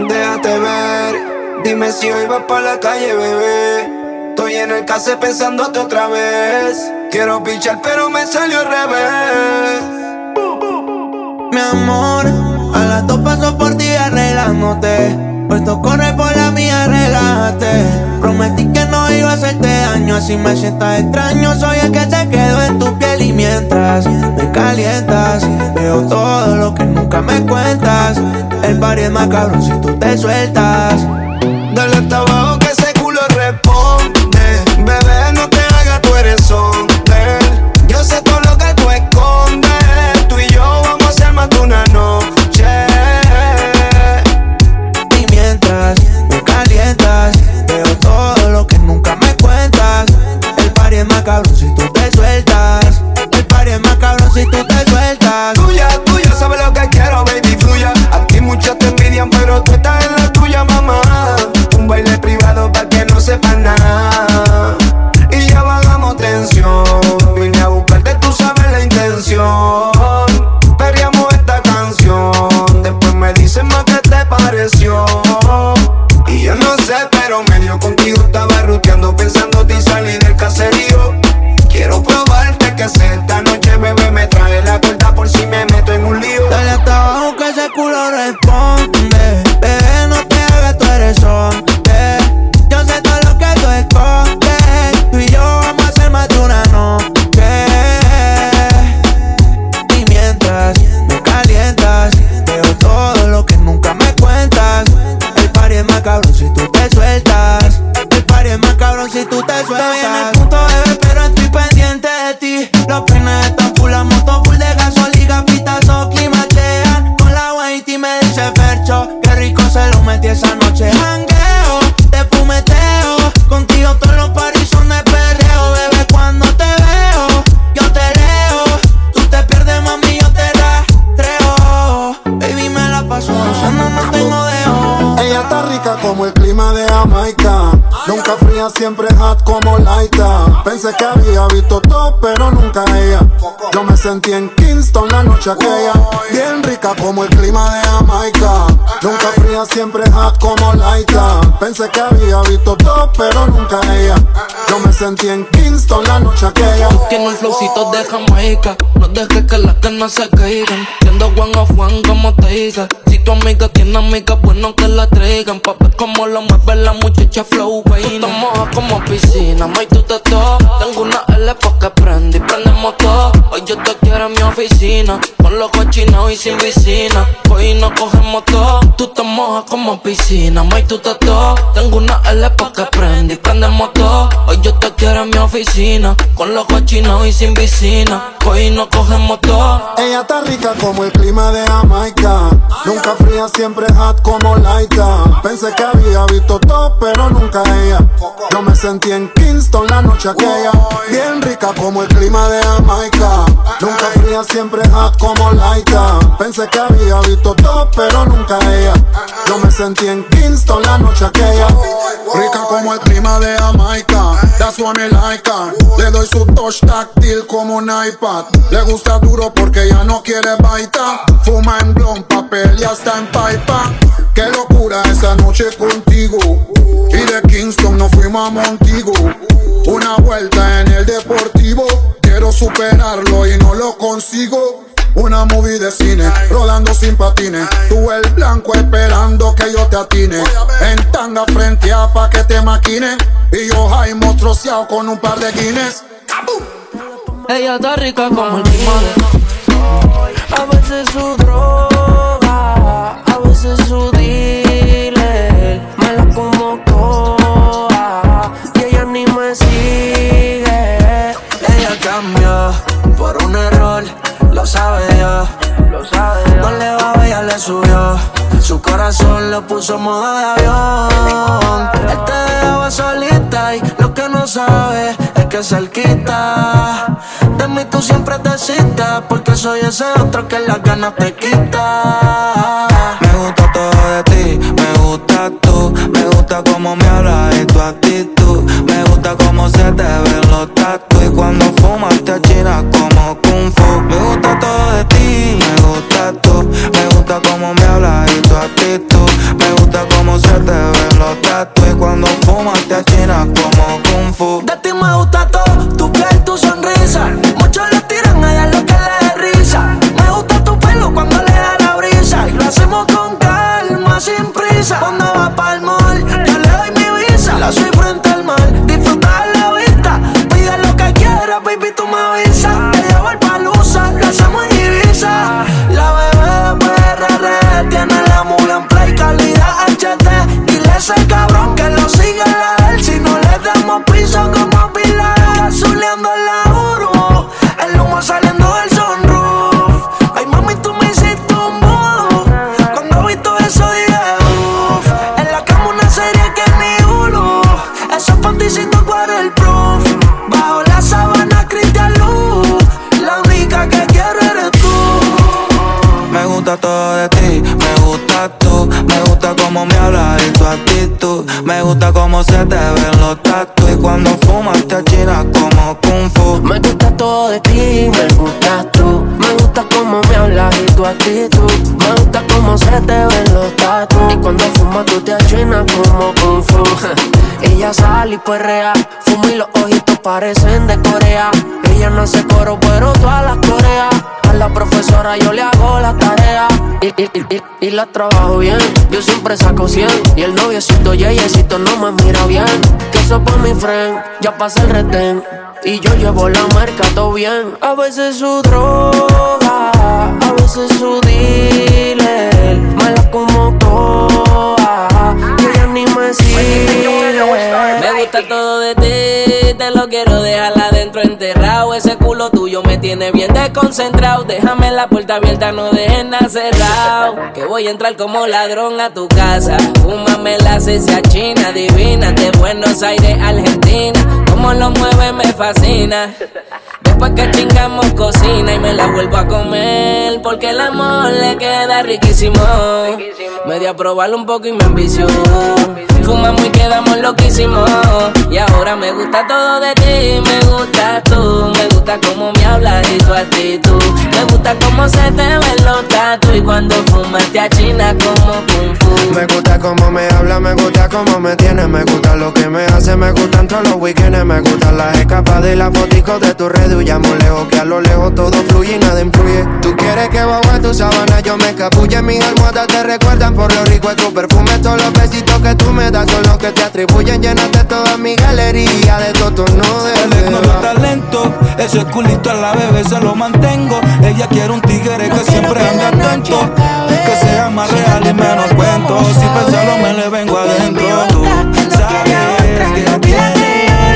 déjate ver. Dime si hoy vas pa' la calle, bebé. Estoy en el case pensándote otra vez. Quiero pichar pero me salió al revés. Mi amor, a las 2 paso por ti arreglándote. Puesto corre por la mía, relájate. Prometí que no iba a hacerte daño. Así me sientas extraño, soy el que te quedo en tu piel. Y mientras me calientas, veo todo lo que nunca me cuentas. El party es más cabrón si tú te sueltas. Dale hasta abajo que ese culo responde. Bebé, no te hagas, tú eres hombre. Yo sé todo lo que tú escondes. Tú y yo vamos a hacer más de una noche. Y mientras me calientas, veo todo lo que nunca me cuentas. El party es más cabrón si tú te sueltas. El party es más cabrón si tú te sueltas. Tuya, tuya, sabes lo que quiero, baby, fluya. Aquí muchos te envidian, pero tú estás en la tuya, mamá. Un baile privado pa' que no sepan nada. Y ya bajamos tensión. Vine a buscarte, tú sabes la intención. Perreamos esta canción. Después me dicen más que te pareció. Y yo no sé, pero medio contigo estaba ruteando, pensándote y salí del caserío. Quiero probarte que sé esta noche, bebé, me trae la cuenta por si me meto en un lío. Dale hasta abajo que ese culo responde. Bebé, no te hagas, tú eres hombre. Yo sé todo lo que tú escondes. Tú y yo vamos a hacer más de una noche. Y mientras me calientas, veo todo lo que nunca me cuentas. El party es más cabrón si tú te sueltas. El party es más cabrón si tú te sueltas. Estoy en el punto, bebé, pero estoy pendiente de ti. Los peines están full, la moto full de gasolina, pitazo, climachean. Con la white y me dice Fercho, qué rico se lo metí esa noche. Jangueo, te fumeteo, contigo todos los paris son de perreo. Bebé, cuando te veo, yo te leo. Tú te pierdes, mami, yo te rastreo. Baby, me la paso gozando, no tengo dejo. Ella está rica como el clima de Jamaica. Nunca fría, siempre hot como Laita. Pensé que había visto todo, pero nunca ella. Yo me sentí en Kingston la noche aquella. Bien rica como el clima de Jamaica. Nunca fría, siempre hot como Laita. Pensé que había visto todo, pero nunca ella. Yo me sentí en Kingston la noche aquella. Tiene el flowcito de Jamaica. No dejes que las canas se caigan. Siendo one of one como te diga. Si tu amiga tiene amiga, bueno que la traigan. Pa' ver cómo lo mueve la muchacha flow, güey. Tú te mojas como piscina, may tú te toques. Tengo una L pa' que prende y prendemos todo. Hoy yo te quiero en mi oficina, con los cochinados y sin piscina. Hoy no cogemos todo. Tú te mojas como piscina, may tú te toques. Tengo una L pa' que prende y prendemos todo. Hoy yo te quiero en mi oficina, con los cochinados y sin piscina. Hoy no cogemos todo. Ella está rica como el clima de Jamaica. Nunca fría, siempre hot como Laita. Pensé que había visto todo, pero nunca ella. Yo me sentí en Kingston la noche aquella. Bien rica como el clima de Jamaica. Nunca fría, siempre hot como Laita. Pensé que había visto todo, pero nunca ella. Yo me sentí en Kingston la noche aquella. Rica como el clima de Jamaica. That's what me like her. Le doy su touch táctil como un iPad. Le gusta duro porque ya no quiere baita. Fuma en blon, papel y hasta en pipa. Qué locura esa noche contigo. Y de Kingston nos fuimos a Montego. Una vuelta en el deportivo. Quiero superarlo y no lo consigo. Una movie de cine, rodando sin patines. Tú el blanco esperando que yo te atine. En tanga frente a pa' que te maquinen. Y yo Jaime troceado con un par de Guinness. Ella está rica como el clima de. A veces su droga, a veces su dealer. Me la como toda y ella ni me sigue. Ella cambió por un error, lo sabe Dios. No le va, ella le subió. Su corazón lo puso en modo de avión. Él te dejaba solita y lo que no sabe es que cerquita de mí tú siempre te citas, porque soy ese otro que las ganas te quita. Me gusta todo de ti, me gusta tú. Me gusta cómo me hablas y tu actitud. Me gusta cómo se te ven los tatu. Y cuando fumas te achinas como Kung Fu. Me gusta todo de ti, me gusta tú. Me gusta cómo me hablas y tu actitud. Me gusta avisa. Cuando va pa'l mall, yo le doy mi visa. La soy frente al mar, disfruta de la vista. Pide lo que quieras, baby, tú me avisas. Te llevo el palusa, lo hacemos en Ibiza. La bebé de PRR tiene la mula en play, calidad HD. Dile a ese cabrón que lo siga la él. Si no le damos piso como Pilar, gasoleando la Uru, el humo saliendo del sunroof. Ay, mami, tú me hiciste un move. Cuando vi todo eso dije uff. En la cama una serie que ni Hulu. Esos panticitos waterproof. Bajo la sábana Cristian Luz. La única que quiero eres tú. Me gusta todo de ti, me gusta tú. Me gusta cómo me hablas y tu actitud. Me gusta cómo se te ven los tatuajes. Y cuando fumas te achinas como Kung Fu. Me gusta todo de ti, me gustas tú. Me gusta cómo me hablas y tu actitud. Me gusta cómo se te ven los tatuajes. Y cuando fumas tú te achinas como Kung Fu. Ella sale y perrea, fuma y los ojitos parecen de Corea. Ella no hace coro pero todas las coreas. A la profesora yo le hago la tarea y la trabajo bien. Yo siempre saco 100 y el noviecito yeyecito no me mira bien. Que eso pa' mi friend, ya pasa el retén y yo llevo la marca todo bien. A veces su droga, a veces su dealer, mala como toda y ella ni me sigue. Me gusta todo de ti, te lo quiero dejar adentro enterrado. Ese culo tuyo me tiene bien desconcentrado. Déjame la puerta abierta, no dejes nada cerrado. Que voy a entrar como ladrón a tu casa. Fúmame la esencia china, divina, de Buenos Aires, Argentina. Como lo mueve me fascina. Después que chingamos cocina y me la vuelvo a comer, porque el amor le queda riquísimo. Me di a probarlo un poco y me envició. Fumamos y quedamos loquísimos. Y ahora me gusta todo de ti, me gustas tú. Me gusta cómo me hablas y tu actitud. Me gusta cómo se te ven los tatuajes. Y cuando fumas te achinas como Kung Fu. Me gusta cómo me habla, me gusta cómo me tiene. Me gusta lo que me hace, me gustan todos los weekends. Me gustan las escapadas y las foticos de tu red. Huyamos lejos, que a lo lejos todo fluye y nada influye. Tú quieres que bajo a tu sábana yo me escapulle. Mis almohadas te recuerdan por lo rico de tu perfume. Todos los besitos que tú me das son los que te atribuyen. Llenaste toda mi galería de tonos de El nuevo talento, ese culito a la bebé se lo mantengo. Ella quiere un tigre que siempre ande atento, que sea más real y menos cuento. Si pensarlo me le vengo adentro. Tú sabes que tienes.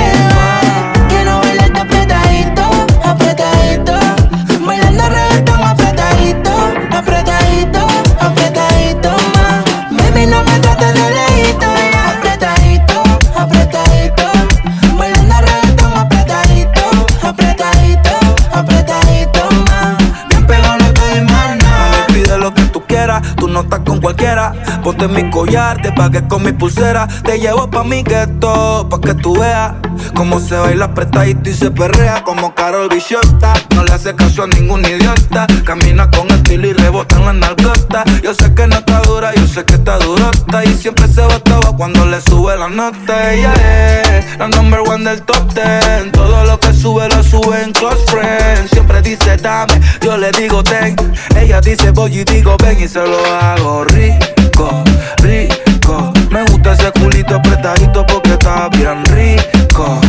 Quiero bailarte apretadito, apretadito. Bailando reggaetón apretadito, apretadito, apretadito más. Baby, no me trates de lejito, apretadito, apretadito. Bailando reggaetón apretadito, apretadito, apretadito más. Bien pegado no te hermana. Me pide lo que tú quieras, tú no estás con cualquiera. Ponte mi collar, te pagué con mi pulsera. Te llevo pa' mi gueto, pa' que tú veas cómo se baila apretadito y se perrea como Karol Bichota. No le hace caso a ningún idiota. Camina con estilo y rebota en la nalgota. Yo sé que no está dura, yo sé que está durota. Y siempre se botaba cuando le sube la nota. Ella es la number one del top 10. Todo lo que sube lo sube en close friends. Siempre dice dame, yo le digo ten. Ella dice voy y digo ven y se lo hago rico, rico. Me gusta ese culito apretadito porque está bien rico,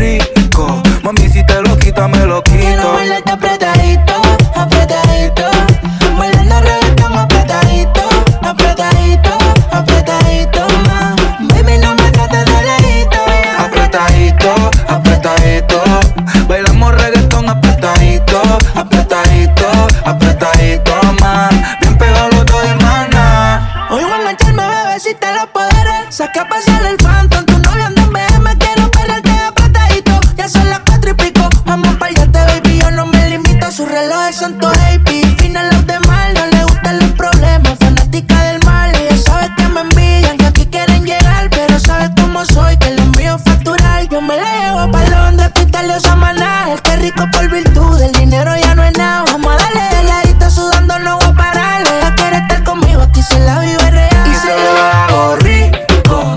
rico. Mami, si te lo quita, me lo quito. Quiero bailarte apretadito, apretadito. Bailando reggaetón apretadito, apretadito, apretadito más. Baby, no me trates de lejito, apretadito, apretadito. Bailamos reggaetón apretadito, apretadito, apretadito más. Bien pegados los dos, hermana. hoy voy a engancharme, bebecita, los poderes. Saca a pasar el phantom, tu novio anda en BM. Quiero perrearte apretadito, ya son las 4 y pico. Vamos a pelearte, baby, yo no me limito. Sus relojes son todos AP, fina los demás. No le gustan los problemas, fanática del mal. Ella sabe que me envidian, que aquí quieren llegar. Pero sabe cómo soy, que lo mío es facturar. Yo me la llevo pa' Londres, Hospital de Samaná. El que rico por virtud, el dinero ya no es nada. Vamos a darle de ladito, sudando no voy a parar. Ella quiere estar conmigo, aquí se la vive real. Y se lo hago rico,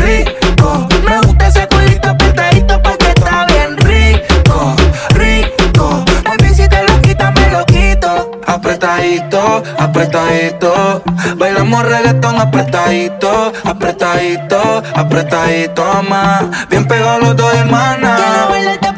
rico. Me gusta ese culito apretadito porque está bien rico, rico. Mami, si te lo quita, me lo quito. apretadito, apretadito. Bailamos reggaetón apretadito, apretadito, apretadito, más. Bien pegados los dos hermanas. Quiero bailarte